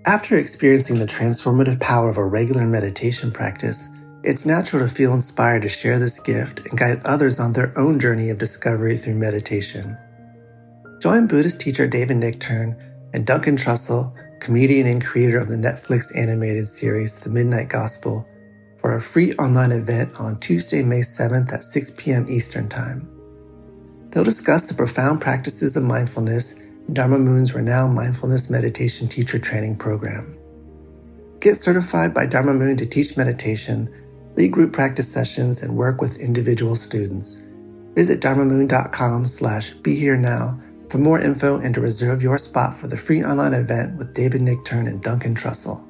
After experiencing the transformative power of a regular meditation practice, it's natural to feel inspired to share this gift and guide others on their own journey of discovery through meditation. Join Buddhist teacher David Nichtern and Duncan Trussell, comedian and creator of the Netflix animated series The Midnight Gospel, for a free online event on Tuesday, May 7th at 6 p.m. Eastern Time. They'll discuss the profound practices of mindfulness in Dharma Moon's renowned mindfulness meditation teacher training program. Get certified by Dharma Moon to teach meditation, lead group practice sessions, and work with individual students. Visit dharmamoon.com/BeHereNow for more info and to reserve your spot for the free online event with David Nichtern and Duncan Trussell.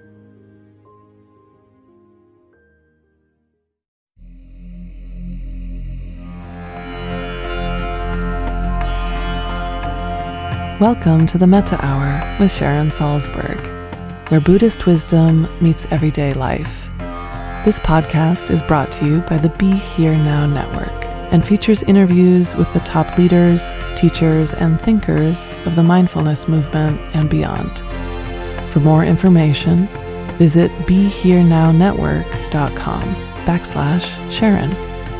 Welcome to the Metta Hour with Sharon Salzberg, where Buddhist wisdom meets everyday life. This podcast is brought to you by the Be Here Now Network and features interviews with the top leaders, teachers, and thinkers of the mindfulness movement and beyond. For more information, visit BeHereNowNetwork.com/Sharon.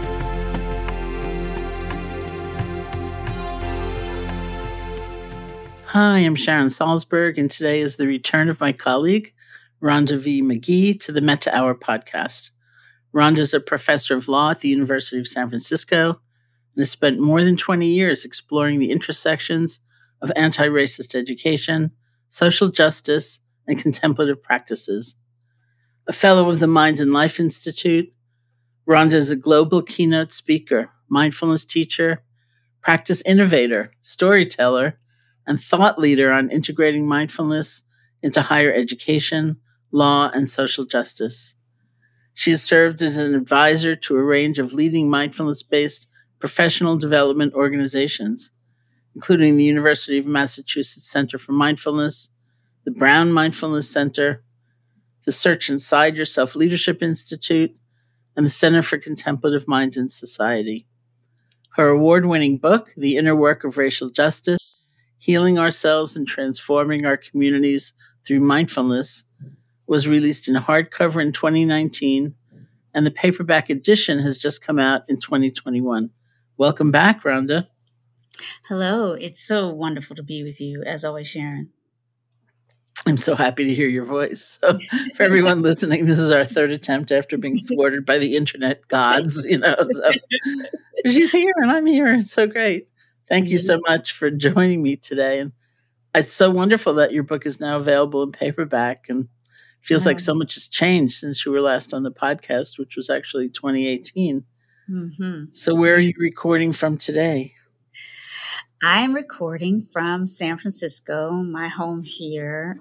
Hi, I'm Sharon Salzberg, and today is the return of my colleague, Rhonda V. McGee, to the Metta Hour podcast. Rhonda is a professor of law at the University of San Francisco and has spent more than 20 years exploring the intersections of anti-racist education, social justice, and contemplative practices. A fellow of the Minds and Life Institute, Rhonda is a global keynote speaker, mindfulness teacher, practice innovator, storyteller, and thought leader on integrating mindfulness into higher education, law, and social justice. She has served as an advisor to a range of leading mindfulness-based professional development organizations, including the University of Massachusetts Center for Mindfulness, the Brown Mindfulness Center, the Search Inside Yourself Leadership Institute, and the Center for Contemplative Minds in Society. Her award-winning book, The Inner Work of Racial Justice, Healing Ourselves and Transforming Our Communities Through Mindfulness, was released in hardcover in 2019, and the paperback edition has just come out in 2021. Welcome back, Rhonda. Hello. It's so wonderful to be with you, as always, Sharon. I'm so happy to hear your voice. So for everyone listening, this is our third attempt after being thwarted by the internet gods, So she's here and I'm here. It's so great. Thank you so much for joining me today. And it's so wonderful that your book is now available in paperback, and feels like so much has changed since you were last on the podcast, which was actually 2018. Mm-hmm. So where are you recording from today? I'm recording from San Francisco, my home here.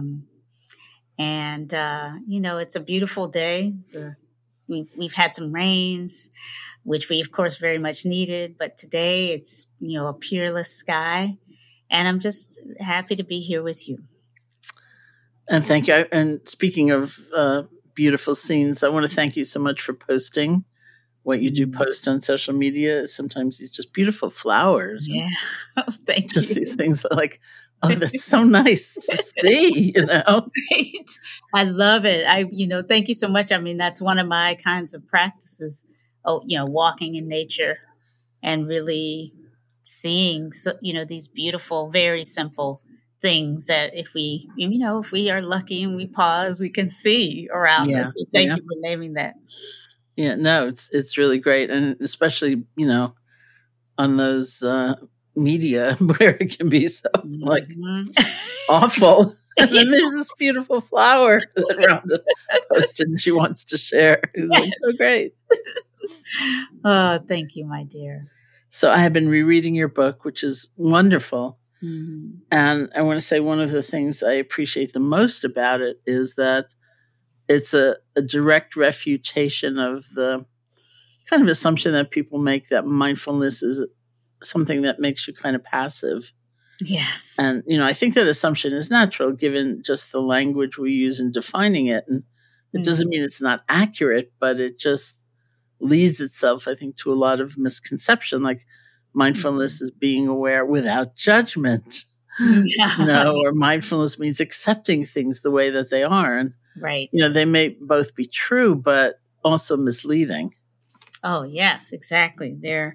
It's a beautiful day. We've had some rains, which we, of course, very much needed. But today it's, a peerless sky. And I'm just happy to be here with you. And thank you. And speaking of beautiful scenes, I want to thank you so much for posting what you do post on social media. Sometimes it's just beautiful flowers. Yeah. Thank you. Just these things like, oh, that's so nice to see, Right. I love it. Thank you so much. I mean, that's one of my kinds of practices. Walking in nature and really seeing, these beautiful, very simple things that if we are lucky and we pause, we can see around us. So thank you for naming that. Yeah, no, it's really great. And especially, on those media where it can be so awful. And then there's this beautiful flower that Rhonda posted and she wants to share. It's so great. Oh, thank you, my dear. So I have been rereading your book, which is wonderful. Mm-hmm. And I want to say one of the things I appreciate the most about it is that it's a direct refutation of the kind of assumption that people make that mindfulness is something that makes you kind of passive. Yes. And, I think that assumption is natural given just the language we use in defining it. And it doesn't mean it's not accurate, but it just leads itself, I think, to a lot of misconception, like mindfulness is being aware without judgment. Or mindfulness means accepting things the way that they are. And, right. They may both be true, but also misleading. Oh, yes, exactly. They're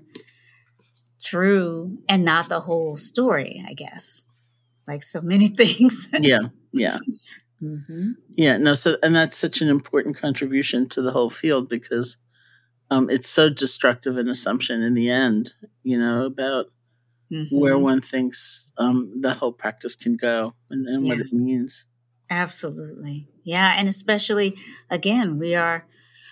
true and not the whole story, I guess. Like so many things. Yeah. Mm-hmm. Yeah, no, and that's such an important contribution to the whole field because it's so destructive an assumption in the end, about where one thinks the whole practice can go and what it means. Absolutely. Yeah. And especially, again, we are,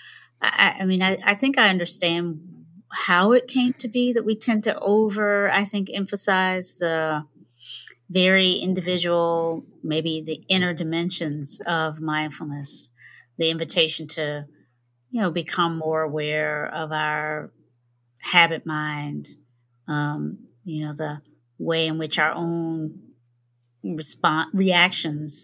I think I understand how it came to be that we tend to emphasize the very individual, maybe the inner dimensions of mindfulness, the invitation to, become more aware of our habit mind, the way in which our own reactions,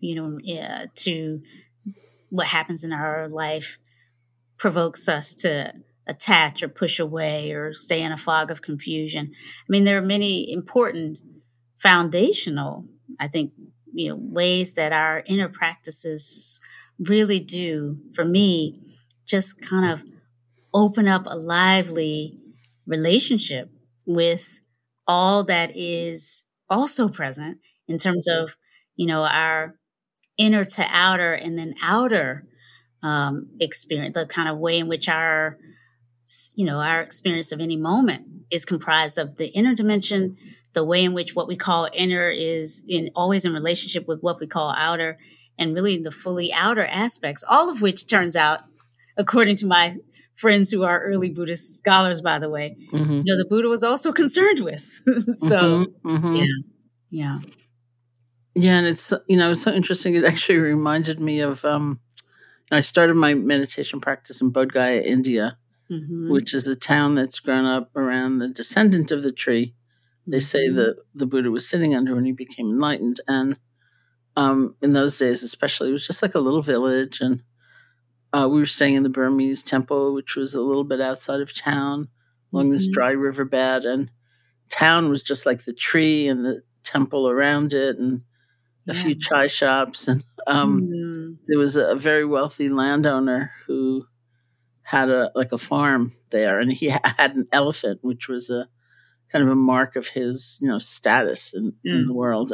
to what happens in our life provokes us to attach or push away or stay in a fog of confusion. I mean, there are many important foundational, I think, ways that our inner practices really do, for me, just kind of open up a lively relationship with all that is also present in terms of, our inner to outer and then outer experience, the kind of way in which our experience of any moment is comprised of the inner dimension, the way in which what we call inner is always in relationship with what we call outer, and really the fully outer aspects, all of which turns out, according to my friends who are early Buddhist scholars, by the way, the Buddha was also concerned with. So, yeah. Yeah, and it's, it's so interesting. It actually reminded me of, I started my meditation practice in Bodh Gaya, India, which is a town that's grown up around the descendant of the tree they say that the Buddha was sitting under when he became enlightened. And in those days, especially, it was just like a little village. And we were staying in the Burmese temple, which was a little bit outside of town along this dry riverbed. And town was just like the tree and the temple around it and a few chai shops. And there was a very wealthy landowner who had a farm there. And he had an elephant, which was a kind of a mark of his, status in the world.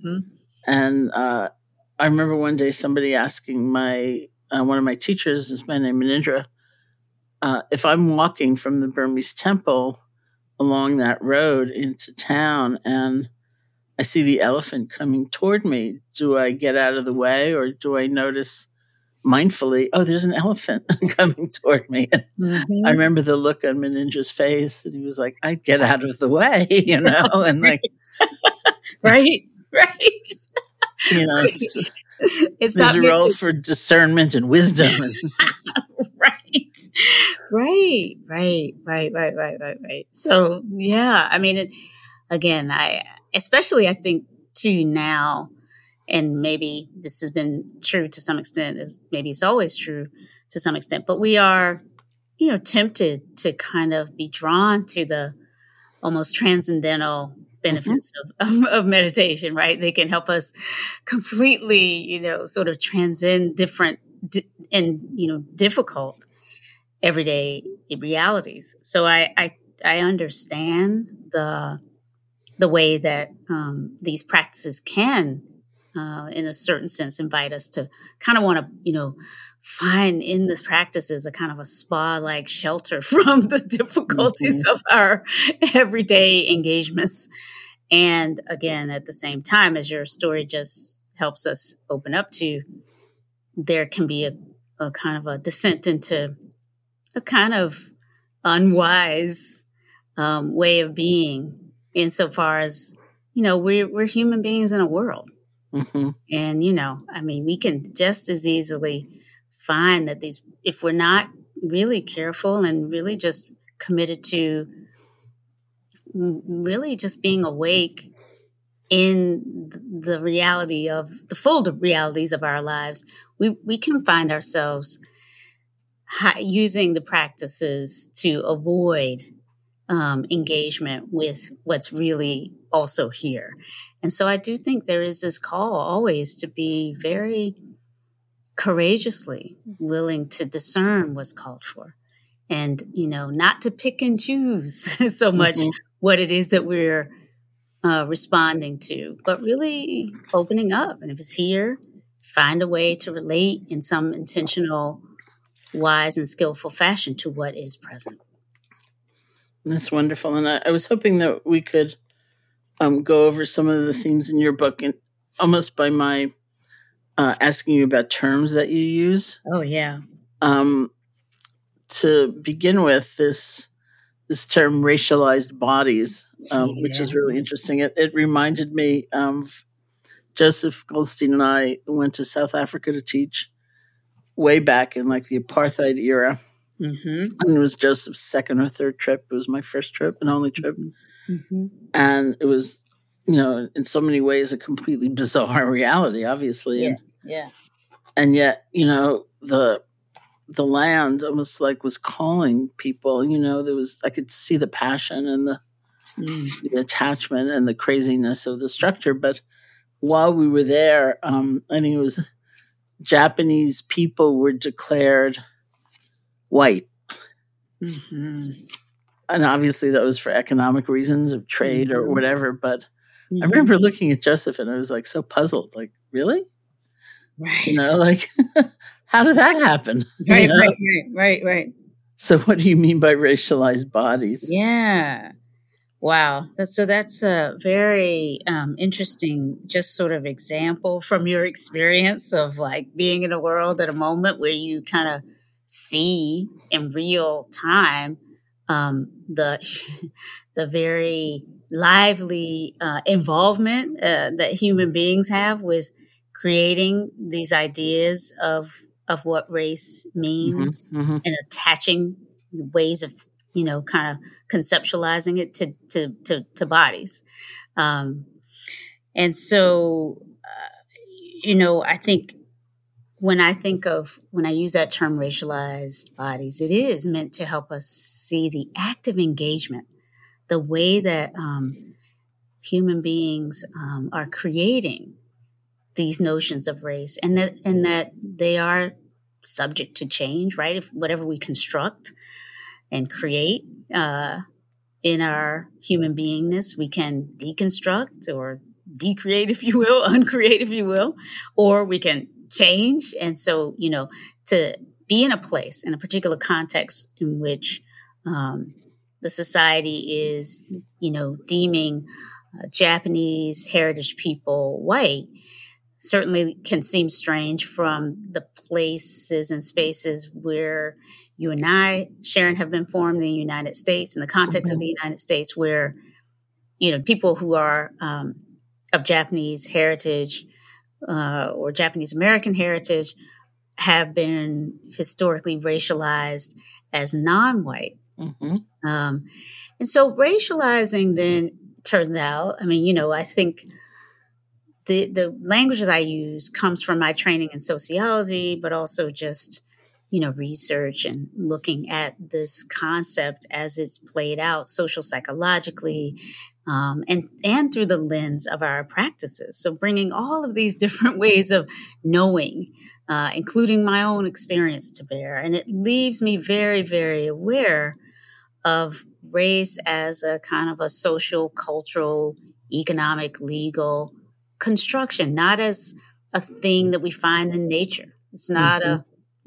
And I remember one day somebody asking one of my teachers, this man named Manindra, if I'm walking from the Burmese temple along that road into town and I see the elephant coming toward me, do I get out of the way or do I notice mindfully, oh, there's an elephant coming toward me? I remember the look on Manindra's face and he was like, I'd get out of the way, and like, right. It's there's a role for discernment and wisdom. Right. So, yeah, I mean, again, I think too now, and maybe this has been true to some extent, maybe it's always true to some extent, but we are, tempted to kind of be drawn to the almost transcendental benefits of meditation, right? They can help us completely, sort of transcend different and, difficult everyday realities. So I understand the way that these practices can, in a certain sense, invite us to kind of want to, find in this practices a kind of a spa-like shelter from the difficulties of our everyday engagements. And again, at the same time, as your story just helps us open up to, there can be a kind of a descent into a kind of unwise way of being, insofar as, we're human beings in a world. And, we can just as easily find that if we're not really careful and really just committed to really just being awake in the reality of the full realities of our lives, we can find ourselves using the practices to avoid engagement with what's really also here. And so I do think there is this call always to be very courageously willing to discern what's called for, and, not to pick and choose so much what it is that we're responding to, but really opening up. And if it's here, find a way to relate in some intentional, wise, and skillful fashion to what is present. That's wonderful. And I was hoping that we could go over some of the themes in your book, and almost by my asking you about terms that you use. Oh, yeah. To begin with, this term racialized bodies, which is really interesting. It reminded me of Joseph Goldstein and I went to South Africa to teach way back in like the apartheid era. And it was Joseph's second or third trip. It was my first trip and only trip. And it was, in so many ways, a completely bizarre reality, obviously. And yet, the land almost like was calling people. I could see the passion and the attachment and the craziness of the structure. But while we were there, I think it was Japanese people were declared white. And obviously that was for economic reasons of trade or whatever. But I remember looking at Joseph and I was like so puzzled, like, really? Right. How did that happen? Right. So what do you mean by racialized bodies? Yeah. Wow. That's a very interesting, just sort of example from your experience of like being in a world at a moment where you kind of see in real time the very lively involvement that human beings have with creating these ideas of what race means and attaching ways of kind of conceptualizing it to bodies. And so, I think when I use that term racialized bodies, it is meant to help us see the active engagement, the way that human beings are creating these notions of race, and that they are subject to change, right? If whatever we construct and create in our human beingness, we can deconstruct or decreate, if you will, uncreate, if you will, or we can change. And so, to be in a place, in a particular context in which the society is, deeming Japanese heritage people white, certainly can seem strange from the places and spaces where you and I, Sharon, have been formed in the United States, in the context of the United States, where, people who are of Japanese heritage or Japanese American heritage have been historically racialized as non-white. And so racializing then turns out, I think the languages I use comes from my training in sociology, but also just, research and looking at this concept as it's played out social psychologically, and through the lens of our practices. So bringing all of these different ways of knowing, including my own experience to bear. And it leaves me very, very aware of race as a kind of a social, cultural, economic, legal construction, not as a thing that we find in nature. It's not a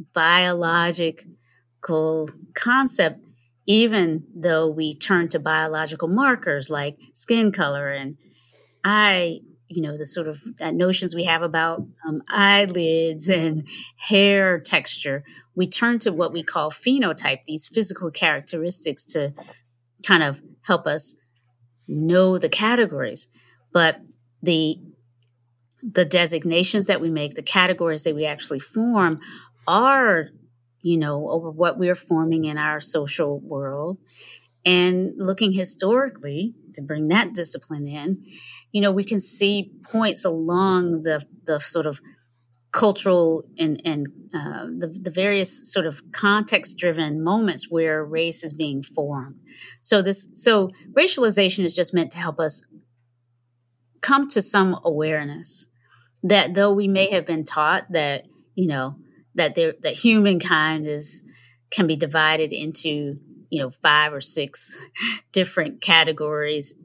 biological concept, even though we turn to biological markers like skin color and the sort of notions we have about eyelids and hair texture. We turn to what we call phenotype, these physical characteristics, to kind of help us know the categories. But the designations that we make, the categories that we actually form are, over what we're forming in our social world. And looking historically, to bring that discipline in, we can see points along the sort of cultural and the various sort of context-driven moments where race is being formed. So racialization is just meant to help us come to some awareness that though we may have been taught that, that humankind can be divided into, 5 or 6 different categories,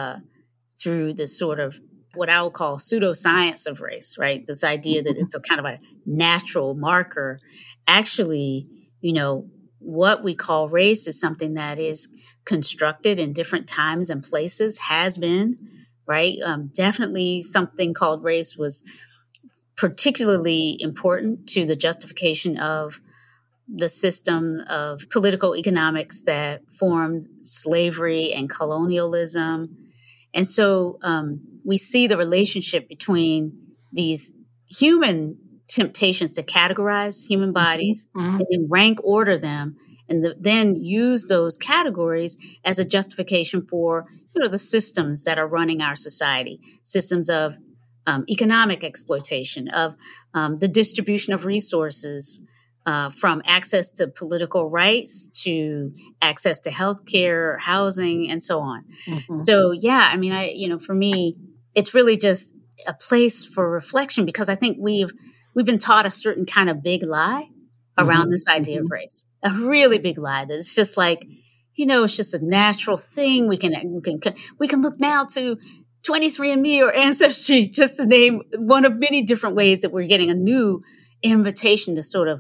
through the sort of what I would call pseudoscience of race, right? This idea that it's a kind of a natural marker. Actually, what we call race is something that is constructed in different times and places, has been, right? Definitely something called race was particularly important to the justification of the system of political economics that formed slavery and colonialism. And so we see the relationship between these human temptations to categorize human bodies and then rank order them, and then use those categories as a justification for, the systems that are running our society, systems of economic exploitation, of the distribution of resources, from access to political rights to access to healthcare, housing, and so on. So, yeah, for me, it's really just a place for reflection, because I think we've been taught a certain kind of big lie around this idea of race, a really big lie that it's just like, it's just a natural thing. We can look now to 23andMe or Ancestry, just to name one of many different ways that we're getting a new invitation to sort of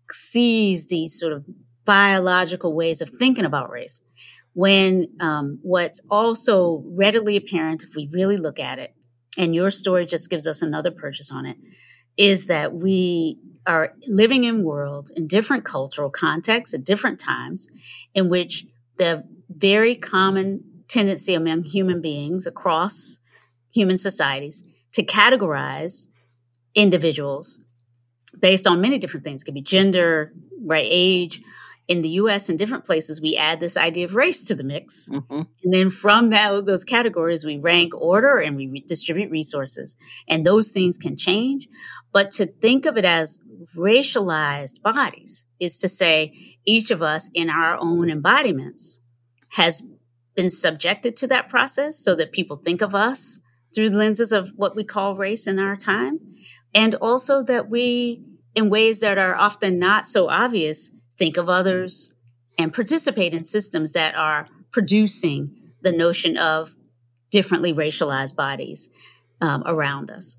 seize these sort of biological ways of thinking about race. When what's also readily apparent, if we really look at it, and your story just gives us another purchase on it, is that we are living in worlds in different cultural contexts at different times, in which the very common tendency among human beings across human societies to categorize individuals based on many different things. It could be gender, right, age. In the U.S. and different places, we add this idea of race to the mix. And then from those categories, we rank order and we distribute resources. And those things can change. But to think of it as racialized bodies is to say each of us in our own embodiments has been subjected to that process, so that people think of us through the lenses of what we call race in our time. And also that we, in ways that are often not so obvious, think of others and participate in systems that are producing the notion of differently racialized bodies around us.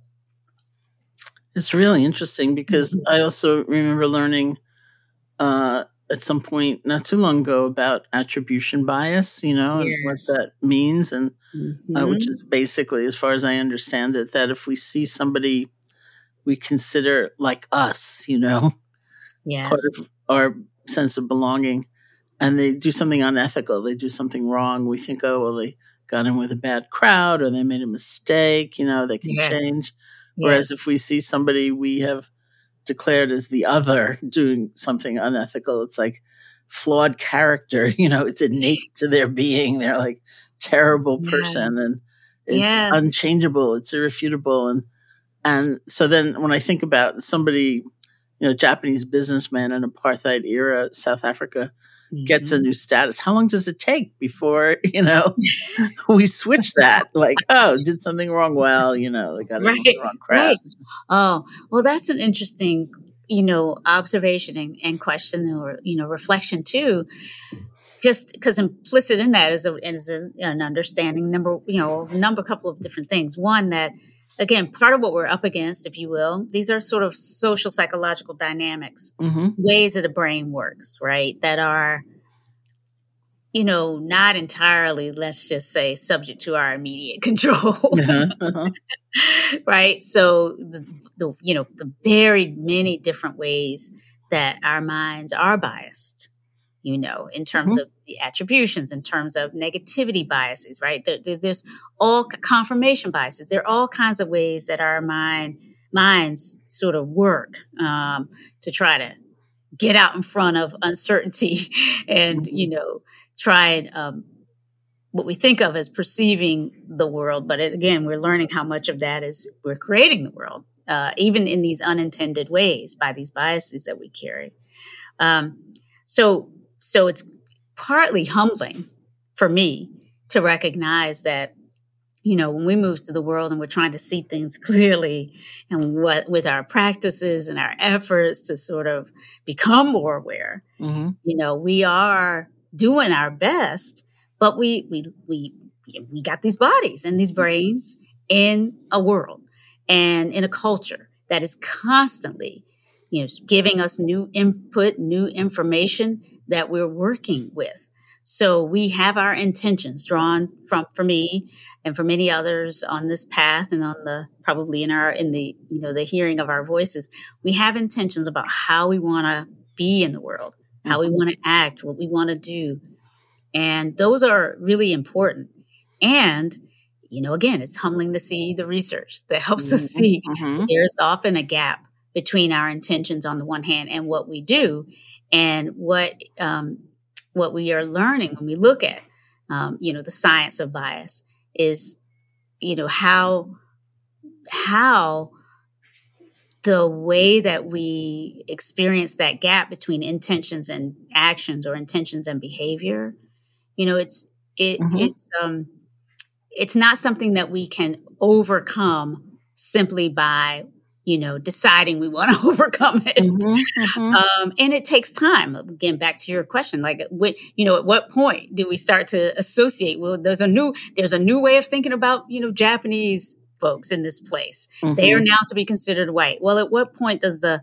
It's really interesting, because I also remember learning at some point not too long ago about attribution bias, and what that means. And which is basically, as far as I understand it, that if we see somebody we consider like us, part of our sense of belonging, and they do something unethical, they do something wrong, we think, oh, well, they got in with a bad crowd, or they made a mistake, they can change. Whereas if we see somebody we have declared as the other doing something unethical, it's like flawed character, it's innate to their being. They're like terrible person, and it's unchangeable, it's irrefutable. And so then when I think about somebody, Japanese businessman in apartheid era South Africa gets a new status, how long does it take before, we switch that? Like, oh, did something wrong? Well, they got in the wrong crowd. Right. Oh, well, that's an interesting, observation and question, or, reflection too. Just because implicit in that is an understanding, couple of different things. One, that, again, part of what we're up against, if you will, these are sort of social psychological dynamics, ways that the brain works, right? That are, not entirely, let's just say, subject to our immediate control. Right? So the very many different ways that our minds are biased, in terms of the attributions, in terms of negativity biases, right? There's all confirmation biases. There are all kinds of ways that our minds sort of work to try to get out in front of uncertainty and, try and what we think of as perceiving the world. But again, we're learning how much of that is we're creating the world, even in these unintended ways by these biases that we carry. So it's partly humbling for me to recognize that when we move to the world and we're trying to see things clearly, and what with our practices and our efforts to sort of become more aware, we are doing our best, but we got these bodies and these brains in a world and in a culture that is constantly, giving us new input, new information that we're working with. So we have our intentions drawn for me and for many others on this path, and on the hearing of our voices. We have intentions about how we want to be in the world, how we want to act, what we want to do. And those are really important. And, again, it's humbling to see the research that helps us see there's often a gap between our intentions on the one hand and what we do, and what we are learning when we look at, the science of bias is, how the way that we experience that gap between intentions and actions, or intentions and behavior, it's not something that we can overcome simply by, deciding we want to overcome it. And it takes time. Again, back to your question, like, at what point do we start to associate? Well, there's a new way of thinking about, Japanese folks in this place. They are now to be considered white. Well, at what point does the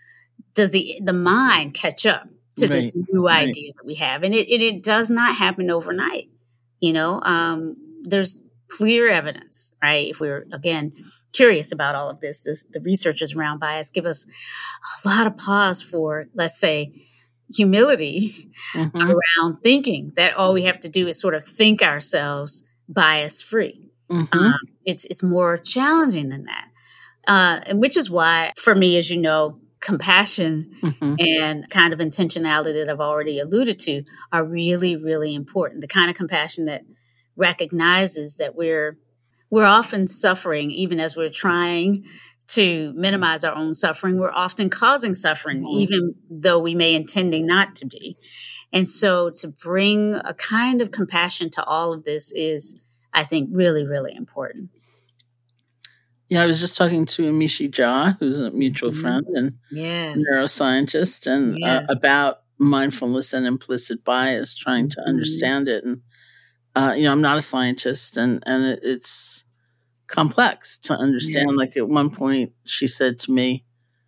mind catch up to this new idea that we have? And it does not happen overnight. There's clear evidence, right? If we're, again, curious about all of this, the researchers around bias give us a lot of pause for, let's say, humility around thinking that all we have to do is sort of think ourselves bias free. It's more challenging than that. And which is why, for me, as you know, compassion and kind of intentionality that I've already alluded to are really, really important. The kind of compassion that recognizes that we're often suffering, even as we're trying to minimize our own suffering. We're often causing suffering, even though we may intending not to be. And so to bring a kind of compassion to all of this is, I think, really, really important. Yeah, I was just talking to Amishi Jha, who's a mutual friend and neuroscientist, and about mindfulness and implicit bias, trying to understand it. And, I'm not a scientist, and it's complex to understand. Like, at one point, she said to me,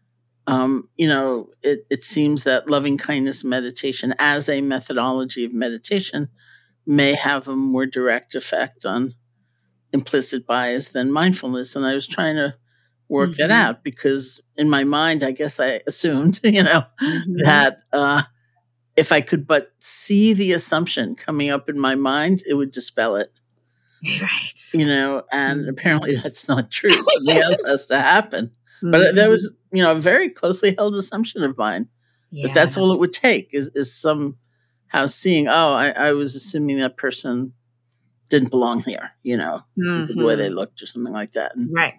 it seems that loving kindness meditation as a methodology of meditation may have a more direct effect on implicit bias than mindfulness. And I was trying to work that out, because in my mind, I guess I assumed, that if I could but see the assumption coming up in my mind, it would dispel it. Right. And apparently that's not true. Something else has to happen. But that was, a very closely held assumption of mine. But that's all it would take is somehow seeing, I was assuming that person didn't belong here, the way they looked or something like that. And, right.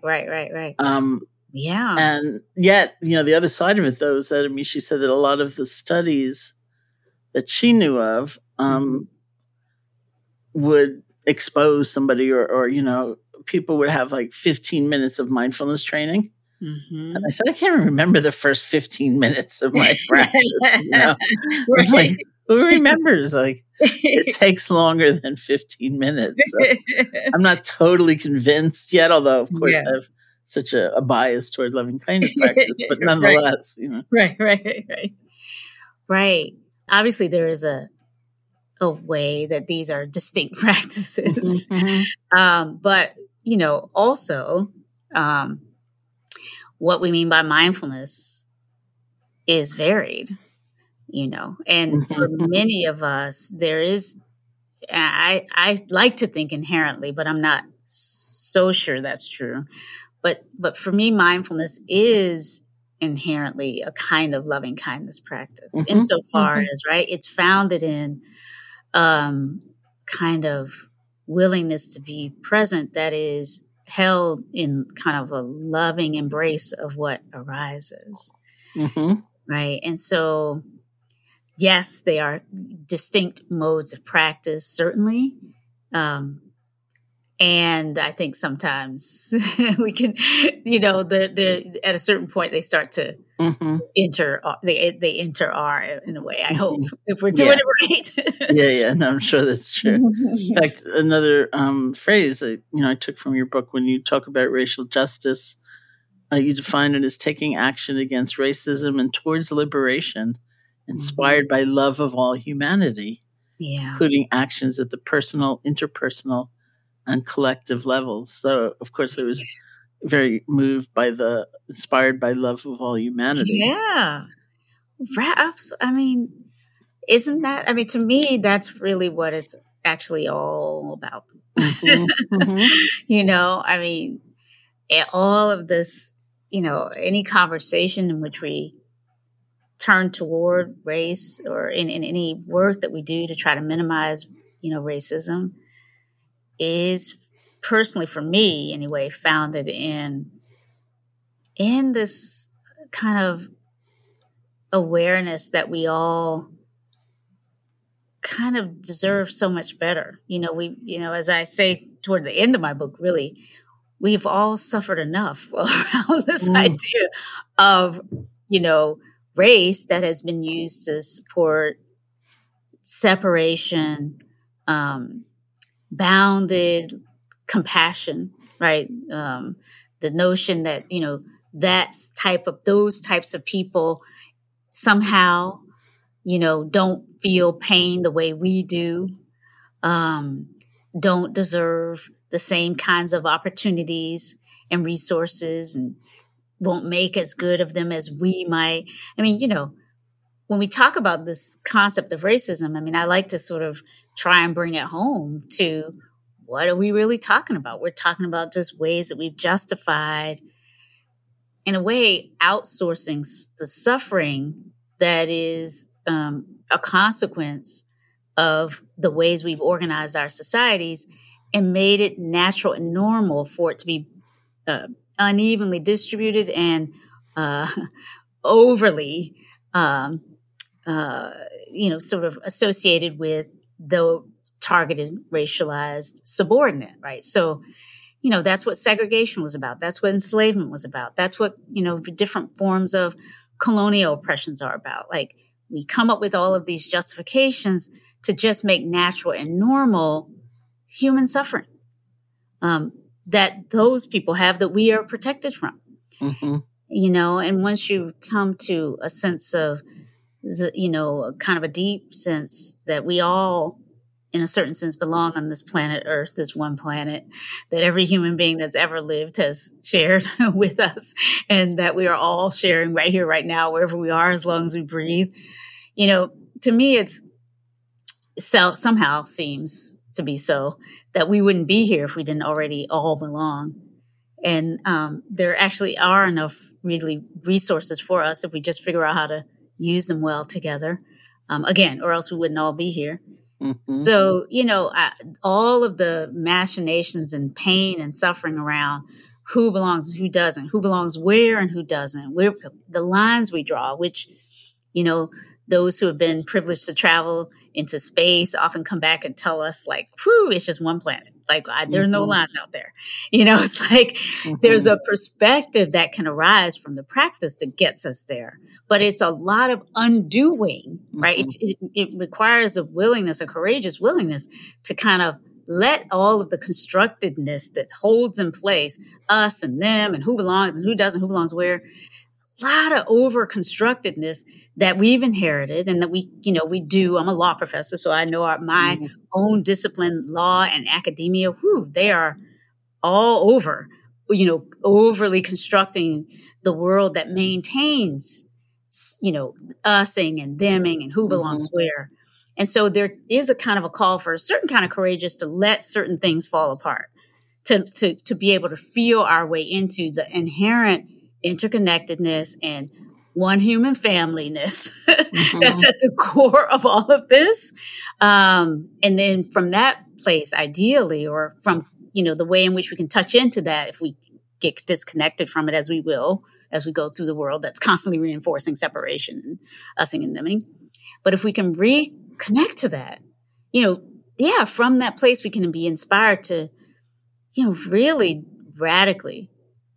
And yet, the other side of it, though, is that, she said that a lot of the studies that she knew of would expose somebody or people would have like 15 minutes of mindfulness training. And I said, I can't remember the first 15 minutes of my practice. It's like, who remembers? Like, it takes longer than 15 minutes. So I'm not totally convinced yet, although, of course, I have such a bias toward loving kindness practice, but nonetheless, Right. Obviously, there is a way that these are distinct practices. But, also, what we mean by mindfulness is varied, and for many of us, there is, I like to think inherently, but I'm not so sure that's true. But for me, mindfulness is inherently a kind of loving kindness practice, insofar as, it's founded in kind of willingness to be present that is held in kind of a loving embrace of what arises. Right. And so, yes, they are distinct modes of practice, certainly. And I think sometimes we can, the at a certain point they start to enter. They enter R in a way. I hope if we're doing it right. Yeah. No, I'm sure that's true. In fact, another phrase that I took from your book, when you talk about racial justice, you define it as taking action against racism and towards liberation, inspired by love of all humanity, including actions at the personal, interpersonal, and collective levels. So, of course, I was very moved by inspired by love of all humanity. Yeah. I mean, isn't that, to me, that's really what it's actually all about. All of this, any conversation in which we turn toward race, or in any work that we do to try to minimize, racism, is personally, for me anyway, founded in this kind of awareness that we all kind of deserve so much better. As I say toward the end of my book, really, we've all suffered enough around this idea of, race that has been used to support separation, bounded compassion, right? The notion that, those types of people somehow, don't feel pain the way we do, don't deserve the same kinds of opportunities and resources, and won't make as good of them as we might. When we talk about this concept of racism, I like to sort of try and bring it home to what are we really talking about? We're talking about just ways that we've justified, in a way, outsourcing the suffering that is a consequence of the ways we've organized our societies, and made it natural and normal for it to be unevenly distributed and overly, sort of associated with the targeted, racialized subordinate, right? So, that's what segregation was about. That's what enslavement was about. That's what, different forms of colonial oppressions are about. Like, we come up with all of these justifications to just make natural and normal human suffering that those people have, that we are protected from. And once you come to a sense of kind of a deep sense that we all, in a certain sense, belong on this planet Earth, this one planet that every human being that's ever lived has shared with us, and that we are all sharing right here, right now, wherever we are, as long as we breathe. To me, it's somehow seems to be so that we wouldn't be here if we didn't already all belong. And there actually are enough really resources for us if we just figure out how to use them well together, or else we wouldn't all be here. So, all of the machinations and pain and suffering around who belongs and who doesn't, who belongs where and who doesn't, where the lines we draw, which, those who have been privileged to travel into space often come back and tell us, like, whew, it's just one planet. Like, there's no lines out there. It's like there's a perspective that can arise from the practice that gets us there. But it's a lot of undoing, right? It requires a courageous willingness to kind of let all of the constructedness that holds in place us and them and who belongs and who doesn't, who belongs where, a lot of over-constructedness that we've inherited and that we do. I'm a law professor, so I know my own discipline, law and academia, they are all over, overly constructing the world that maintains, using and theming and who belongs where. And so there is a kind of a call for a certain kind of courageous to let certain things fall apart, to be able to feel our way into the inherent interconnectedness and one human familyness that's at the core of all of this. And then from that place, ideally, or from, the way in which we can touch into that, if we get disconnected from it, as we will, as we go through the world that's constantly reinforcing separation and using and theming. But if we can reconnect to that, from that place, we can be inspired to really radically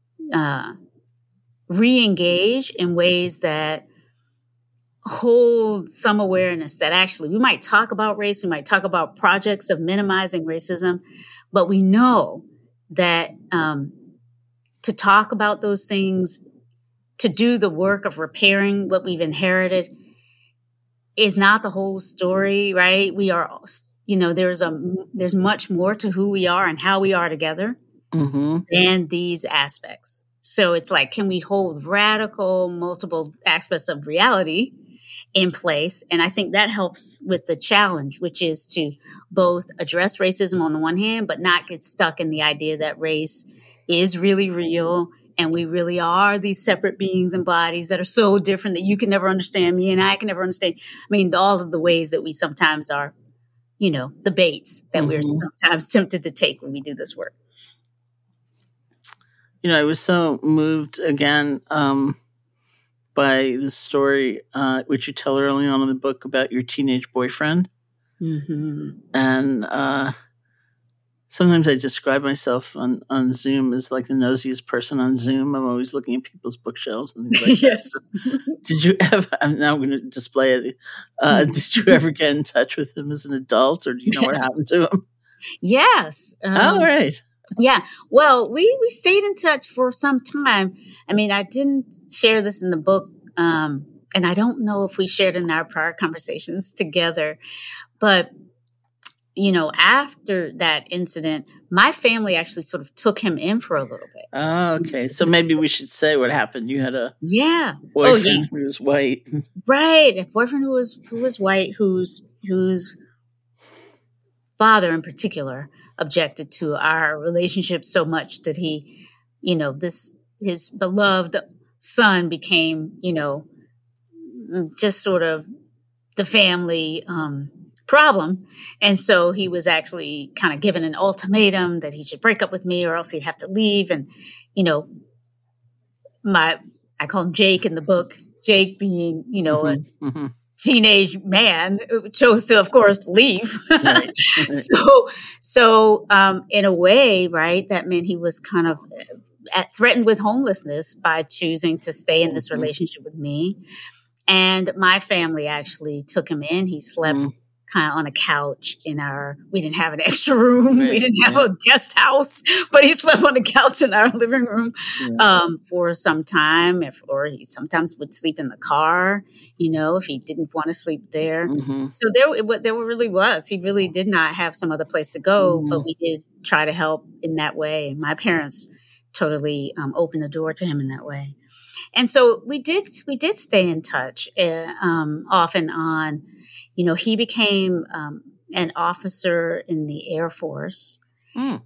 re-engage in ways that hold some awareness that actually we might talk about race, we might talk about projects of minimizing racism, but we know that to talk about those things, to do the work of repairing what we've inherited is not the whole story, right? We are, there's much more to who we are and how we are together than these aspects. So it's like, can we hold radical, multiple aspects of reality in place? And I think that helps with the challenge, which is to both address racism on the one hand, but not get stuck in the idea that race is really real and we really are these separate beings and bodies that are so different that you can never understand me and I can never understand. I mean, all of the ways that we sometimes are, the baits that we're sometimes tempted to take when we do this work. I was so moved again by the story which you tell early on in the book about your teenage boyfriend. And sometimes I describe myself on Zoom as like the nosiest person on Zoom. I'm always looking at people's bookshelves and things like yes. that. Did you ever, I'm now going to display it. Did you ever get in touch with him as an adult, or do you know what happened to him? Yes. Oh, right. Yeah. Well, we stayed in touch for some time. I mean, I didn't share this in the book, and I don't know if we shared in our prior conversations together, but after that incident, my family actually sort of took him in for a little bit. Oh, okay. So maybe we should say what happened. You had a boyfriend who was white. Right. A boyfriend who was white, whose father in particular objected to our relationship so much that he, his beloved son became, just sort of the family problem. And so he was actually kind of given an ultimatum that he should break up with me or else he'd have to leave. And, I call him Jake in the book, Jake being, a teenage man chose to, of course, leave. Right. So in a way, right, that meant he was kind of threatened with homelessness by choosing to stay in this relationship with me. And my family actually took him in. He slept kind of on a couch we didn't have an extra room. Right. We didn't have a guest house, but he slept on the couch in our living room for some time, or he sometimes would sleep in the car, if he didn't want to sleep there. So there really was. He really did not have some other place to go, but we did try to help in that way. My parents totally opened the door to him in that way. And so we did stay in touch off and on. He became an officer in the Air Force, and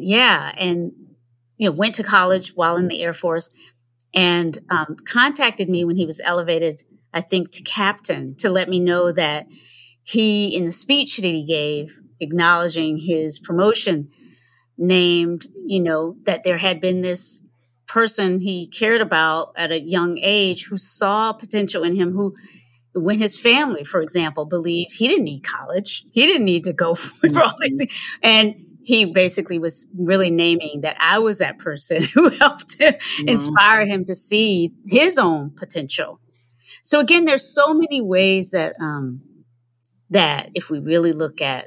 went to college while in the Air Force, and contacted me when he was elevated, I think, to captain, to let me know that he, in the speech that he gave, acknowledging his promotion, named, that there had been this person he cared about at a young age who saw potential in him, who, when his family, for example, believed he didn't need college, he didn't need to go for all these things. And he basically was really naming that I was that person who helped to inspire him to see his own potential. So again, there's so many ways that that if we really look at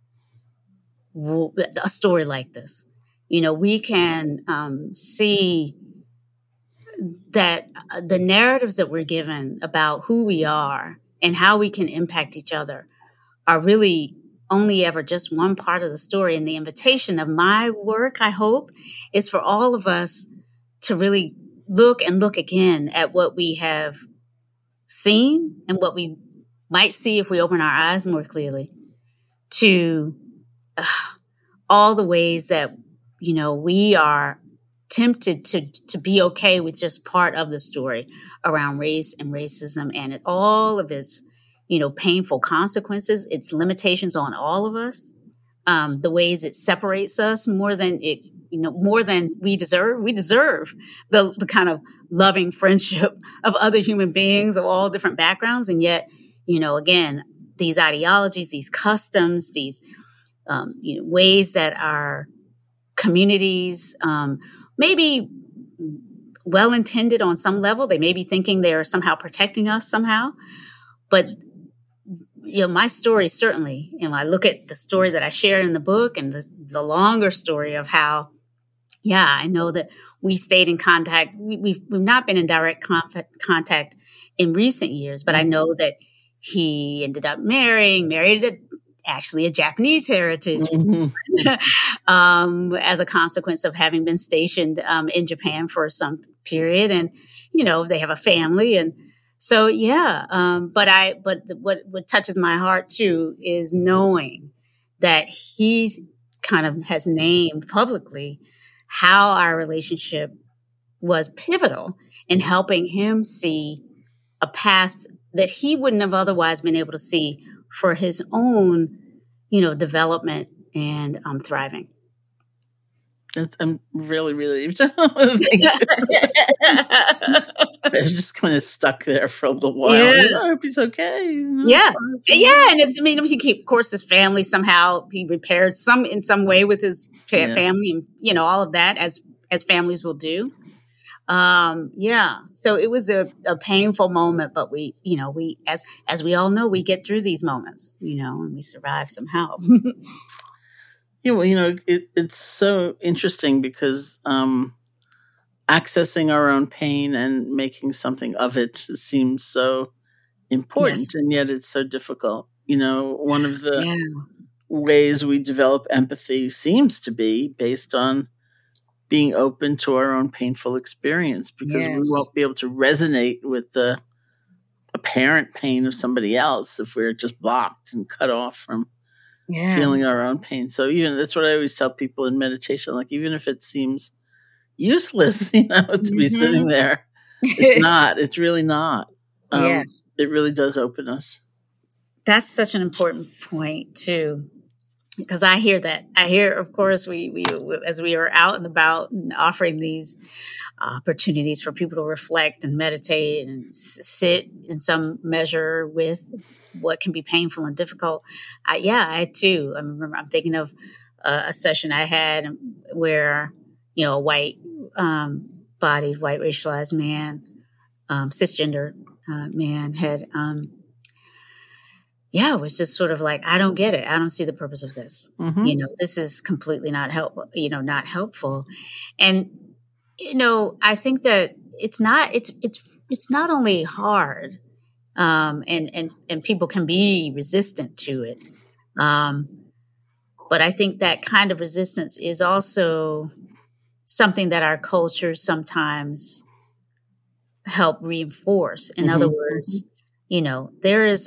a story like this, we can see that the narratives that we're given about who we are and how we can impact each other are really only ever just one part of the story. And the invitation of my work, I hope, is for all of us to really look again at what we have seen and what we might see if we open our eyes more clearly to all the ways that, we are tempted to be okay with just part of the story around race and racism and all of its, painful consequences, its limitations on all of us, the ways it separates us more than we deserve. We deserve the kind of loving friendship of other human beings of all different backgrounds. And yet, again, these ideologies, these customs, these, ways that our communities, maybe well-intended on some level. They may be thinking they're somehow protecting us somehow. But, my story, certainly, I look at the story that I shared in the book and the longer story of how, I know that we stayed in contact. We've not been in direct contact in recent years, but I know that he ended up married actually a Japanese heritage as a consequence of having been stationed in Japan for some period. And, they have a family. And so, but what touches my heart too is knowing that he kind of has named publicly how our relationship was pivotal in helping him see a path that he wouldn't have otherwise been able to see for his own, development and thriving. I'm really relieved. I was just kind of stuck there for a little while. Yeah. I hope he's okay. Yeah. And of course, his family somehow he repaired in some way with his family, and all of that as families will do. So it was a painful moment, but we as we all know, we get through these moments, and we survive somehow. Yeah, well, it's so interesting because accessing our own pain and making something of it seems so important, Yes. and yet it's so difficult. One of the ways we develop empathy seems to be based on being open to our own painful experience, because we won't be able to resonate with the apparent pain of somebody else if we're just blocked and cut off from feeling our own pain. So that's what I always tell people in meditation, like even if it seems useless, to be sitting there, it's really not. It really does open us. That's such an important point too, because I hear that. Of course, we as we are out and about and offering these opportunities for people to reflect and meditate and sit in some measure with what can be painful and difficult. I too. I remember I'm thinking of a session I had where, a white bodied, white racialized man, cisgender man had, it was just sort of like, I don't get it. I don't see the purpose of this. This is completely not helpful. And, I think that it's not only hard, and people can be resistant to it. But I think that kind of resistance is also something that our cultures sometimes help reinforce. In other words, there is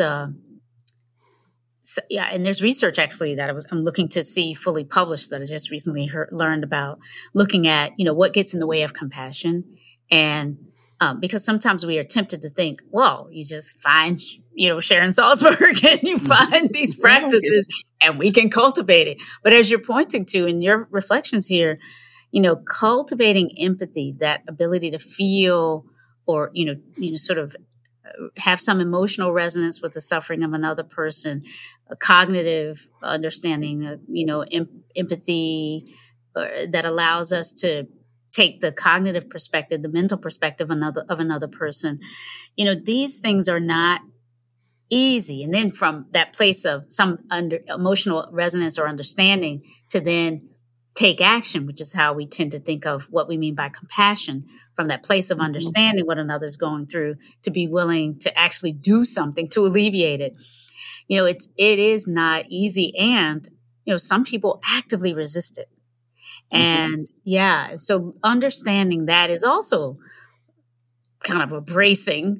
and there's research actually that I'm looking to see fully published that I just recently learned about, looking at, what gets in the way of compassion. And because sometimes we are tempted to think, well, you just find, Sharon Salzberg and you find these practices and we can cultivate it. But as you're pointing to in your reflections here, cultivating empathy, that ability to feel or, sort of have some emotional resonance with the suffering of another person, a cognitive understanding, empathy that allows us to take the cognitive perspective, the mental perspective of another person. These things are not easy. And then from that place of some emotional resonance or understanding to then take action, which is how we tend to think of what we mean by compassion, from that place of understanding what another's going through to be willing to actually do something to alleviate it. It is not easy. And, some people actively resist it. And so understanding that is also kind of a bracing,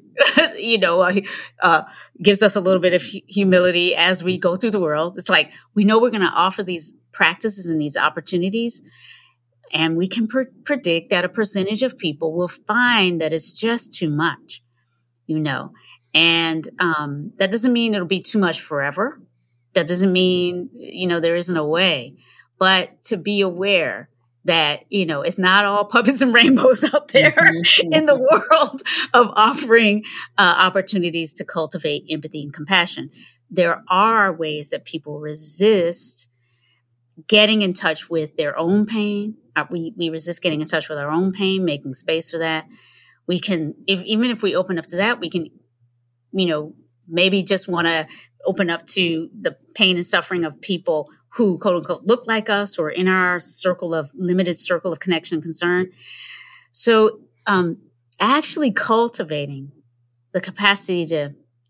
gives us a little bit of humility as we go through the world. It's like, we know we're going to offer these practices and these opportunities, and we can predict that a percentage of people will find that it's just too much, and that doesn't mean it'll be too much forever. That doesn't mean, there isn't a way, but to be aware that, it's not all puppies and rainbows out there in the world of offering opportunities to cultivate empathy and compassion. There are ways that people resist getting in touch with their own pain. We resist getting in touch with our own pain, making space for that. We can, even if we open up to that, we can, maybe just want to open up to the pain and suffering of people who, quote unquote, look like us or in our limited circle of connection and concern. So actually cultivating the capacity to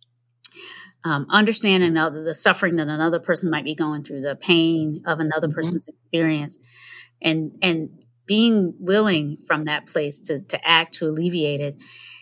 understand the suffering that another person might be going through, the pain of another person's experience, and being willing from that place to act, to alleviate it.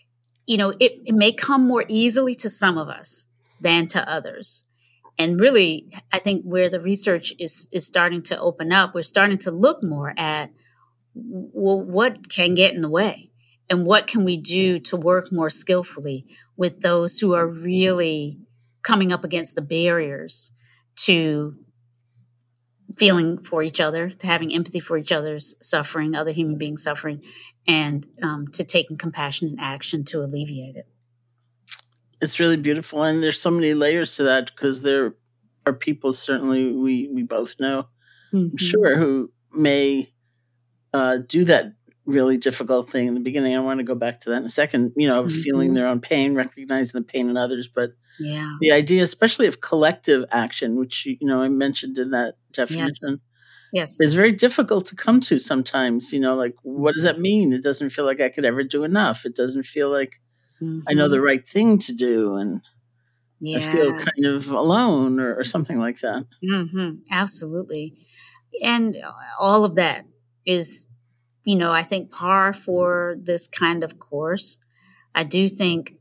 It may come more easily to some of us than to others. And really, I think where the research is starting to open up, we're starting to look more at, well, what can get in the way and what can we do to work more skillfully with those who are really coming up against the barriers to feeling for each other, to having empathy for each other's suffering, other human beings suffering, and to taking compassionate action to alleviate it. It's really beautiful. And there's so many layers to that, because there are people, certainly we both know, I'm sure, who may do that really difficult thing in the beginning. I want to go back to that in a second, feeling their own pain, recognizing the pain in others. But the idea, especially of collective action, which, I mentioned in that definition, yes, is very difficult to come to sometimes. Like, what does that mean? It doesn't feel like I could ever do enough. It doesn't feel like I know the right thing to do. And I feel kind of alone or something like that. Absolutely. And all of that is, I think par for this kind of course. I do think,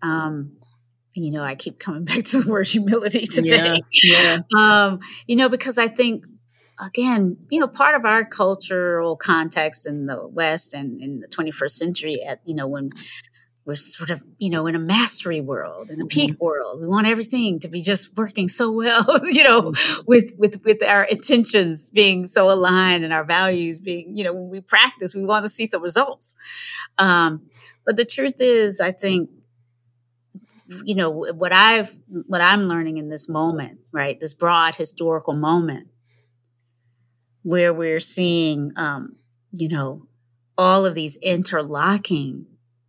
I keep coming back to the word humility today. Because I think, again, part of our cultural context in the West and in the 21st century, when we're sort of, in a mastery world, in a peak world, we want everything to be just working so well, with our intentions being so aligned and our values being, when we practice, we want to see some results. But the truth is, I think, what I'm learning in this moment, right, this broad historical moment where we're seeing, all of these interlocking,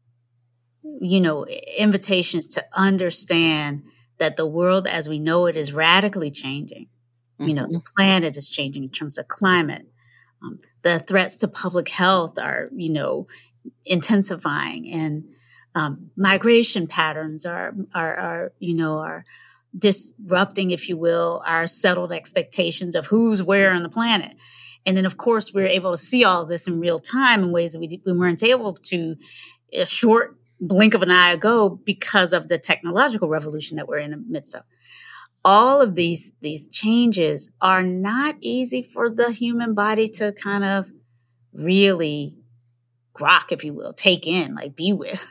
invitations to understand that the world as we know it is radically changing. The planet is changing in terms of climate. The threats to public health are, intensifying, and migration patterns are disrupting, if you will, our settled expectations of who's where on the planet. And then, of course, we're able to see all this in real time in ways that we weren't able to a short blink of an eye ago because of the technological revolution that we're in the midst of. All of these changes are not easy for the human body to kind of really grok, if you will, take in, like be with.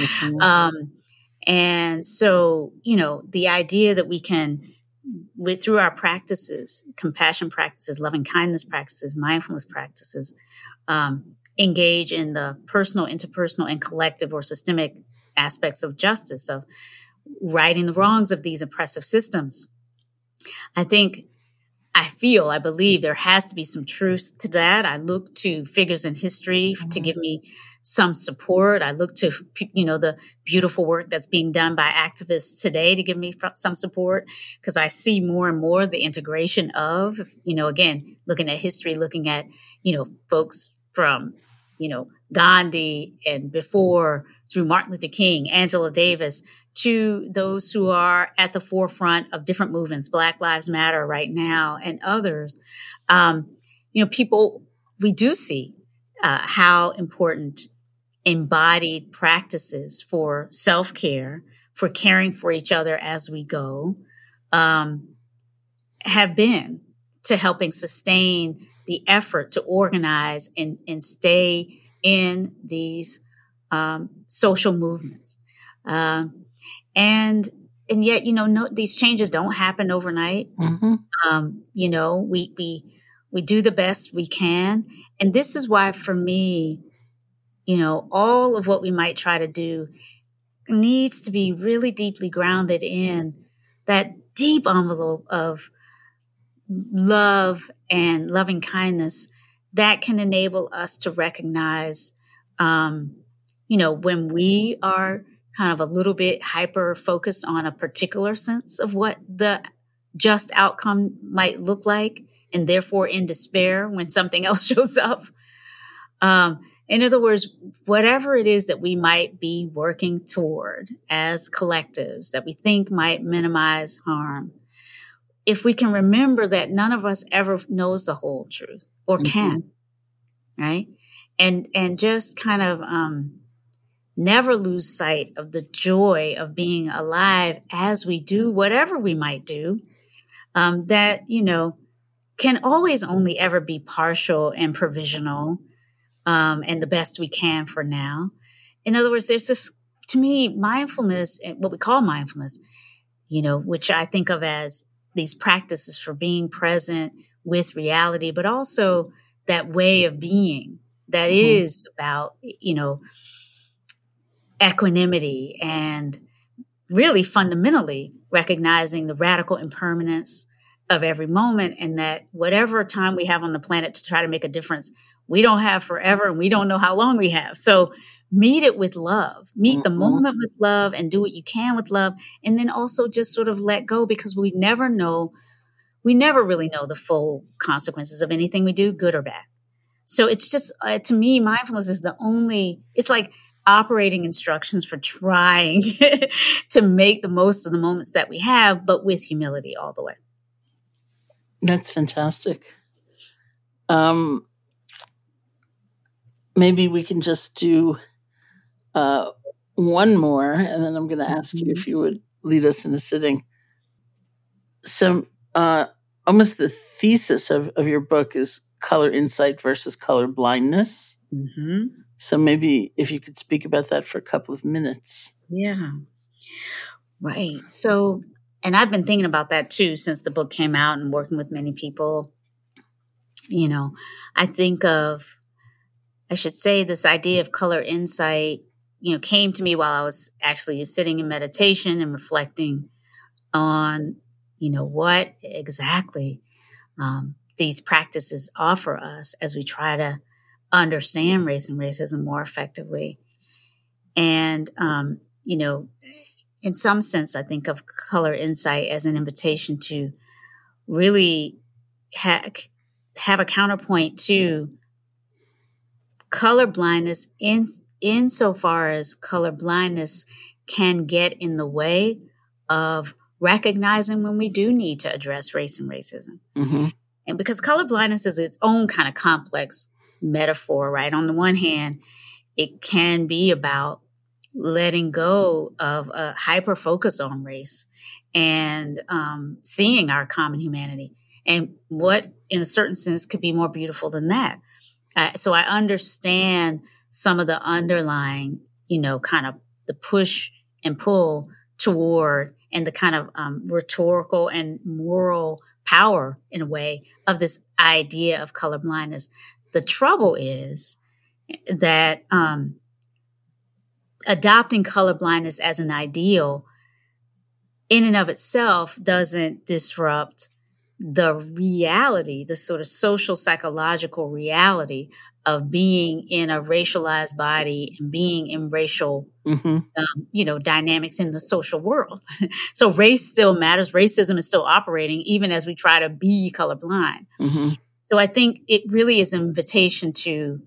And so, the idea that we can, through our practices, compassion practices, loving kindness practices, mindfulness practices, engage in the personal, interpersonal, and collective or systemic aspects of justice, of righting the wrongs of these oppressive systems. I believe there has to be some truth to that. I look to figures in history to give me some support. I look to, the beautiful work that's being done by activists today to give me some support, because I see more and more the integration of, again, looking at history, looking at, folks from, Gandhi and before, through Martin Luther King, Angela Davis, to those who are at the forefront of different movements, Black Lives Matter right now and others. People, we do see how important embodied practices for self-care, for caring for each other as we go, have been to helping sustain the effort to organize and stay in these social movements. And yet, these changes don't happen overnight. We do the best we can. And this is why, for me, all of what we might try to do needs to be really deeply grounded in that deep envelope of love and loving kindness that can enable us to recognize, when we are kind of a little bit hyper focused on a particular sense of what the just outcome might look like, and therefore in despair when something else shows up. In other words, whatever it is that we might be working toward as collectives that we think might minimize harm, if we can remember that none of us ever knows the whole truth or can, right? And just kind of never lose sight of the joy of being alive as we do whatever we might do, that, can always only ever be partial and provisional, and the best we can for now. In other words, there's this, to me, mindfulness, what we call mindfulness, which I think of as these practices for being present with reality, but also that way of being that is about, equanimity and really fundamentally recognizing the radical impermanence of every moment, and that whatever time we have on the planet to try to make a difference, we don't have forever and we don't know how long we have. So meet it with love, meet the moment with love and do what you can with love. And then also just sort of let go, because we never really know the full consequences of anything we do, good or bad. So it's just, to me, mindfulness is it's like operating instructions for trying to make the most of the moments that we have, but with humility all the way. That's fantastic. Maybe we can just do one more, and then I'm going to ask you if you would lead us in a sitting. So almost the thesis of your book is color insight versus color blindness. Mm-hmm. So maybe if you could speak about that for a couple of minutes. Yeah. Right. So, and I've been thinking about that too since the book came out and working with many people. I think of, I should say, this idea of color insight, came to me while I was actually sitting in meditation and reflecting on, what exactly these practices offer us as we try to understand race and racism more effectively. And, in some sense, I think of color insight as an invitation to really have a counterpoint to color blindness insofar as color blindness can get in the way of recognizing when we do need to address race and racism. Mm-hmm. And because color blindness is its own kind of complex metaphor, right? On the one hand, it can be about letting go of a hyper focus on race and seeing our common humanity. And what, in a certain sense, could be more beautiful than that? So I understand some of the underlying, kind of the push and pull toward, and the kind of rhetorical and moral power, in a way, of this idea of colorblindness. The trouble is that adopting colorblindness as an ideal in and of itself doesn't disrupt the reality, the sort of social psychological reality of being in a racialized body and being in racial, dynamics in the social world. So race still matters. Racism is still operating even as we try to be colorblind. Mm-hmm. So I think it really is an invitation to,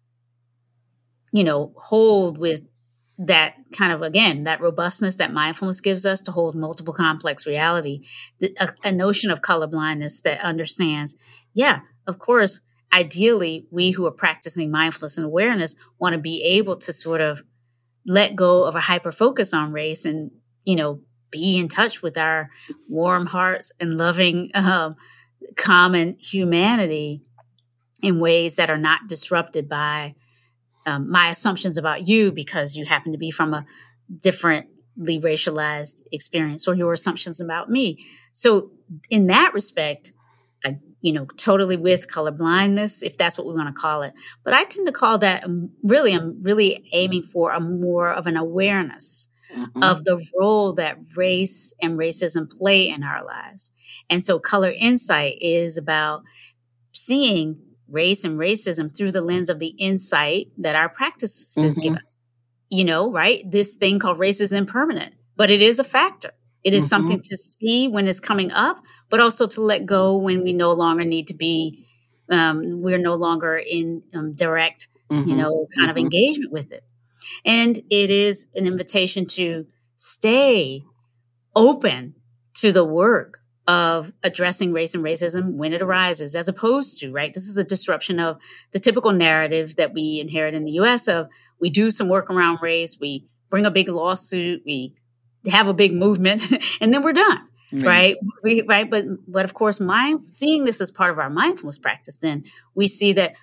hold with that kind of, again, that robustness that mindfulness gives us to hold multiple complex reality, a notion of colorblindness that understands, of course, ideally, we who are practicing mindfulness and awareness want to be able to sort of let go of a hyper focus on race and, be in touch with our warm hearts and loving common humanity in ways that are not disrupted by my assumptions about you because you happen to be from a differently racialized experience, or your assumptions about me. So in that respect, I, totally with colorblindness, if that's what we want to call it. But I tend to call that I'm really aiming for a more of an awareness of the role that race and racism play in our lives. And so color insight is about seeing race and racism through the lens of the insight that our practices give us. Right? This thing called race is impermanent, but it is a factor. It is something to see when it's coming up, but also to let go when we no longer need to be, we're no longer in direct, kind of engagement with it. And it is an invitation to stay open to the work of addressing race and racism when it arises, as opposed to, right? This is a disruption of the typical narrative that we inherit in the U.S. of we do some work around race, we bring a big lawsuit, we have a big movement, and then we're done, right? But of course, seeing this as part of our mindfulness practice, then we see that,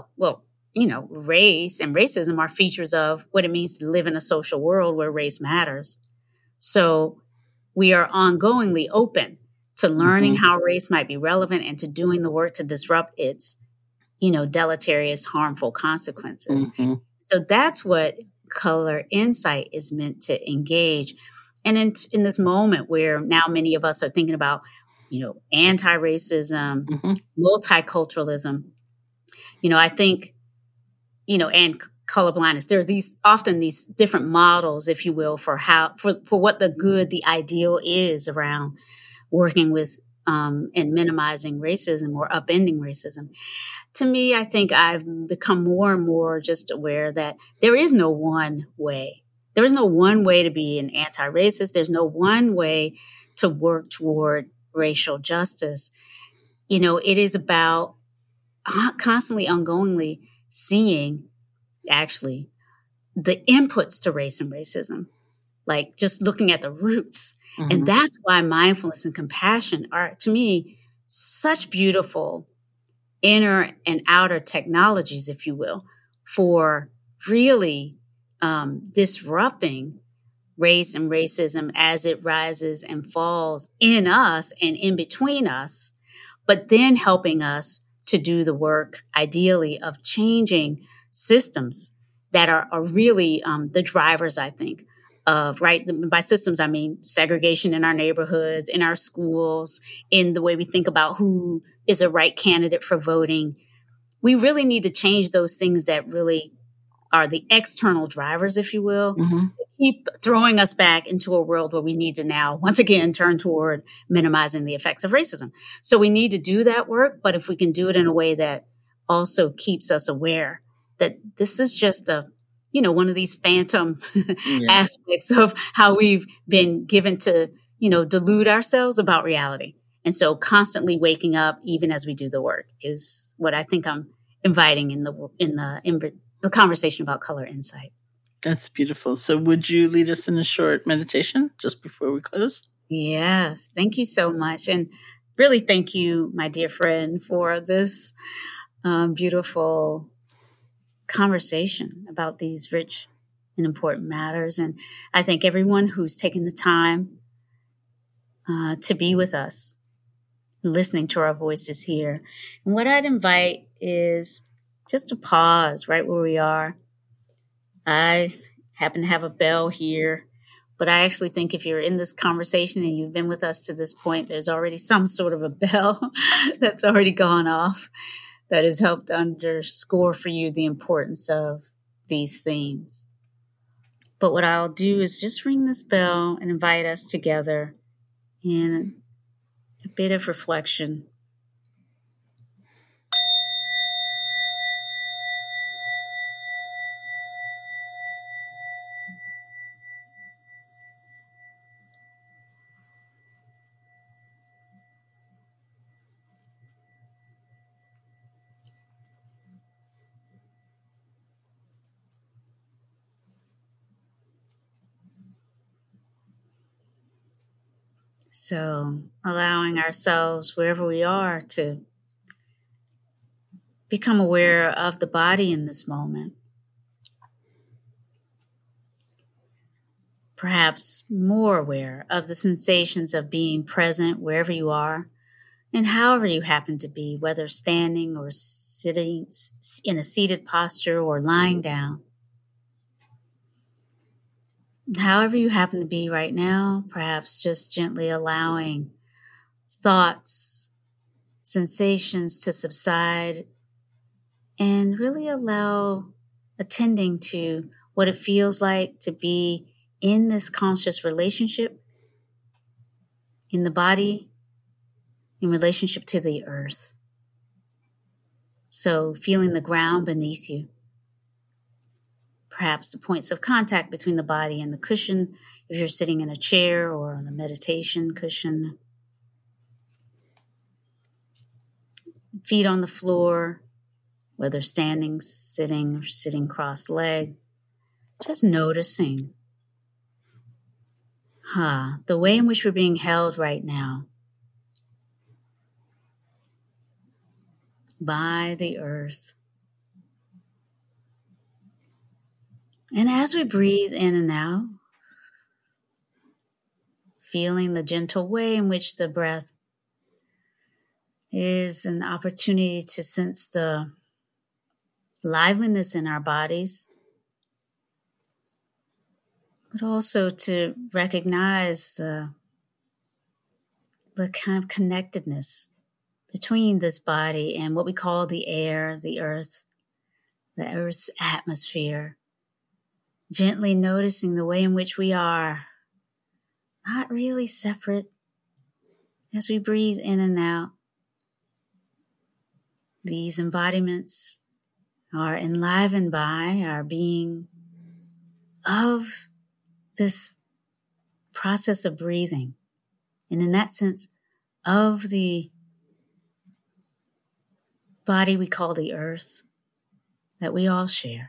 race and racism are features of what it means to live in a social world where race matters. So we are ongoingly open to learning how race might be relevant and to doing the work to disrupt its, deleterious, harmful consequences. So that's what color insight is meant to engage. And in this moment where now many of us are thinking about, anti-racism, multiculturalism, I think, and colorblindness, there are often these different models, if you will, for what the ideal is around working with and minimizing racism or upending racism. To me, I think I've become more and more just aware that there is no one way. There is no one way to be an anti-racist. There's no one way to work toward racial justice. It is about constantly, ongoingly seeing actually the inputs to race and racism, like just looking at the roots. And that's why mindfulness and compassion are, to me, such beautiful inner and outer technologies, if you will, for really disrupting race and racism as it rises and falls in us and in between us, but then helping us to do the work, ideally, of changing systems that are really the drivers, I think, of, right? By systems, I mean segregation in our neighborhoods, in our schools, in the way we think about who is a right candidate for voting. We really need to change those things that really are the external drivers, if you will, that keep throwing us back into a world where we need to now, once again, turn toward minimizing the effects of racism. So we need to do that work, but if we can do it in a way that also keeps us aware that this is just one of these phantom aspects of how we've been given to, delude ourselves about reality. And so constantly waking up, even as we do the work, is what I think I'm inviting in the conversation about color insight. That's beautiful. So would you lead us in a short meditation just before we close? Yes. Thank you so much. And really thank you, my dear friend, for this beautiful conversation about these rich and important matters. And I thank everyone who's taken the time to be with us, listening to our voices here. And what I'd invite is just to pause right where we are. I happen to have a bell here, but I actually think if you're in this conversation and you've been with us to this point, there's already some sort of a bell that's already gone off that has helped underscore for you the importance of these themes. But what I'll do is just ring this bell and invite us together in a bit of reflection. So allowing ourselves, wherever we are, to become aware of the body in this moment. Perhaps more aware of the sensations of being present wherever you are and however you happen to be, whether standing or sitting in a seated posture or lying down. However you happen to be right now, perhaps just gently allowing thoughts, sensations to subside, and really attending to what it feels like to be in this conscious relationship, in the body, in relationship to the earth. So feeling the ground beneath you, perhaps the points of contact between the body and the cushion, if you're sitting in a chair or on a meditation cushion. Feet on the floor, whether standing, sitting, or sitting cross-legged. Just noticing the way in which we're being held right now by the earth. And as we breathe in and out, feeling the gentle way in which the breath is an opportunity to sense the liveliness in our bodies, but also to recognize the kind of connectedness between this body and what we call the air, the earth's atmosphere. Gently noticing the way in which we are not really separate as we breathe in and out. These embodiments are enlivened by our being of this process of breathing. And in that sense, of the body we call the earth that we all share.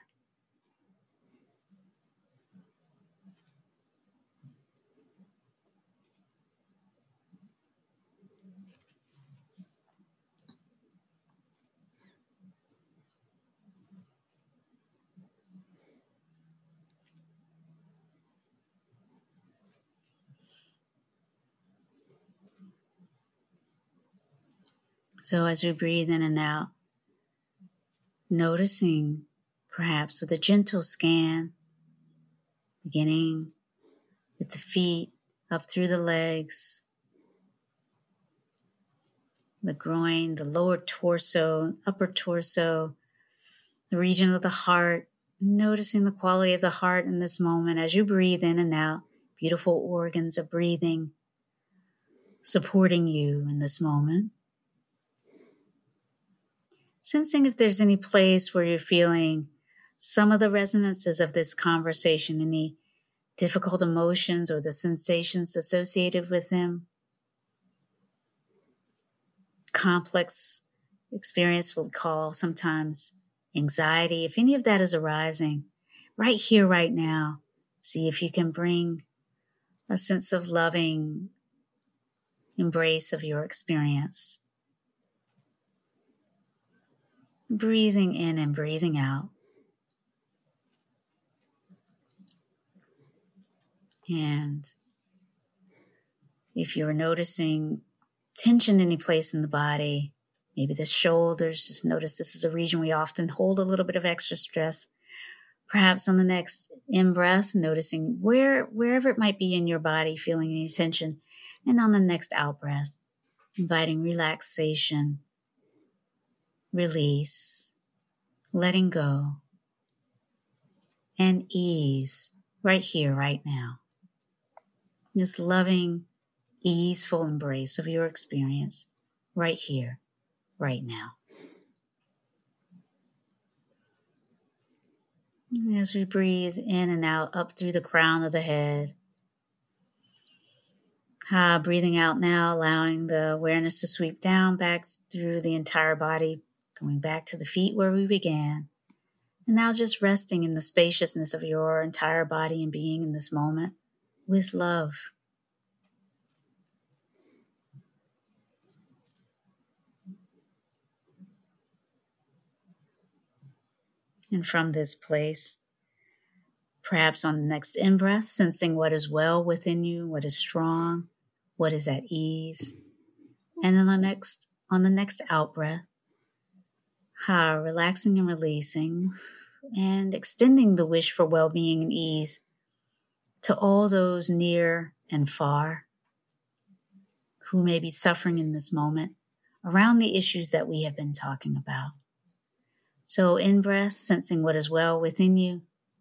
So as we breathe in and out, noticing perhaps with a gentle scan, beginning with the feet up through the legs, the groin, the lower torso, upper torso, the region of the heart, noticing the quality of the heart in this moment as you breathe in and out, beautiful organs of breathing supporting you in this moment. Sensing if there's any place where you're feeling some of the resonances of this conversation, any difficult emotions or the sensations associated with them. Complex experience we'll call sometimes anxiety. If any of that is arising right here, right now, see if you can bring a sense of loving embrace of your experience. Breathing in and breathing out. And if you're noticing tension any place in the body, maybe the shoulders, just notice this is a region we often hold a little bit of extra stress. Perhaps on the next in-breath, noticing wherever it might be in your body, feeling any tension. And on the next out-breath, inviting relaxation, release, letting go, and ease right here, right now. This loving, easeful embrace of your experience right here, right now. As we breathe in and out, up through the crown of the head. Breathing out now, allowing the awareness to sweep down back through the entire body, going back to the feet where we began. And now just resting in the spaciousness of your entire body and being in this moment with love. And from this place, perhaps on the next in-breath, sensing what is well within you, what is strong, what is at ease. And then on the next out-breath, relaxing and releasing and extending the wish for well-being and ease to all those near and far who may be suffering in this moment around the issues that we have been talking about. So in-breath, sensing what is well within you.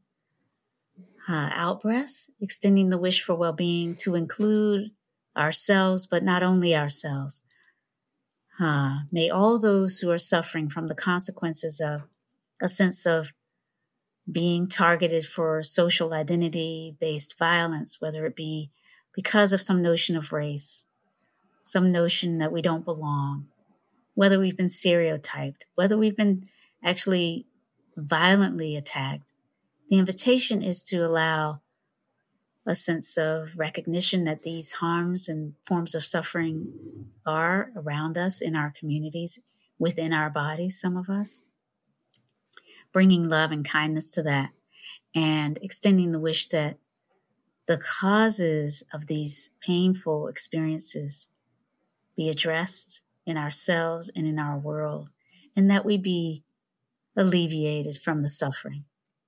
Out-breath, extending the wish for well-being to include ourselves, but not only ourselves. May all those who are suffering from the consequences of a sense of being targeted for social identity-based violence, whether it be because of some notion of race, some notion that we don't belong, whether we've been stereotyped, whether we've been actually violently attacked. The invitation is to allow a sense of recognition that these harms and forms of suffering are around us in our communities, within our bodies, some of us. Bringing love and kindness to that and extending the wish that the causes of these painful experiences be addressed in ourselves and in our world, and that we be alleviated from the suffering.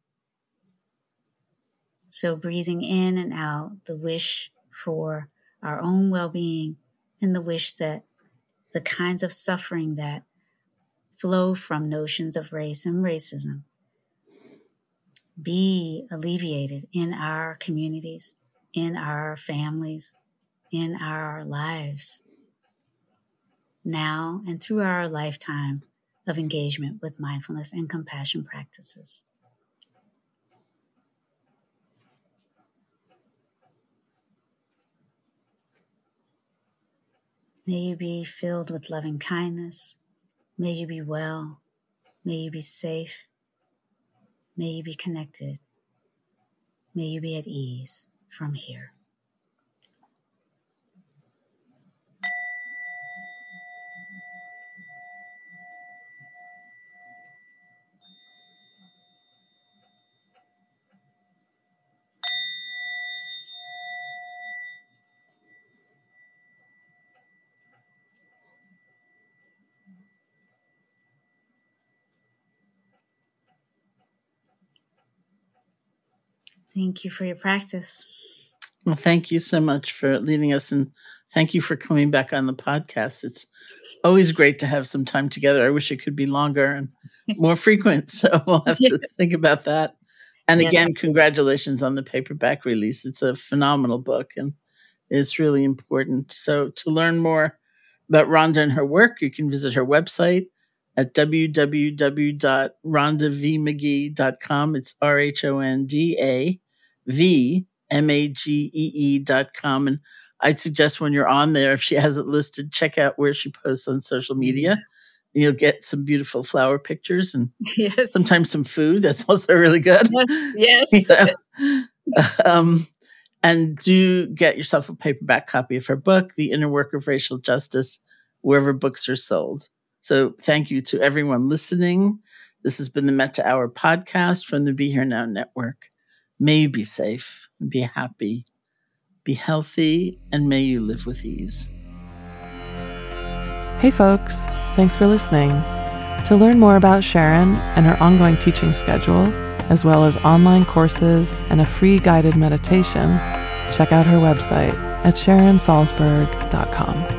So breathing in and out, the wish for our own well-being and the wish that the kinds of suffering that flow from notions of race and racism be alleviated in our communities, in our families, in our lives, now and through our lifetime of engagement with mindfulness and compassion practices. May you be filled with loving kindness. May you be well. May you be safe. May you be connected. May you be at ease from here. Thank you for your practice. Well, thank you so much for leading us, and thank you for coming back on the podcast. It's always great to have some time together. I wish it could be longer and more frequent, so we'll have to think about that. And again, congratulations on the paperback release. It's a phenomenal book, and it's really important. So to learn more about Rhonda and her work, you can visit her website at www.rhondavmagee.com. It's RHONDAVMAGEE.com. And I'd suggest when you're on there, if she has it listed, check out where she posts on social media. And you'll get some beautiful flower pictures and sometimes some food. That's also really good. Yes. And do get yourself a paperback copy of her book, The Inner Work of Racial Justice, wherever books are sold. So thank you to everyone listening. This has been the Metta Hour podcast from the Be Here Now Network. May you be safe, be happy, be healthy, and may you live with ease. Hey folks, thanks for listening. To learn more about Sharon and her ongoing teaching schedule, as well as online courses and a free guided meditation, check out her website at SharonSalzberg.com.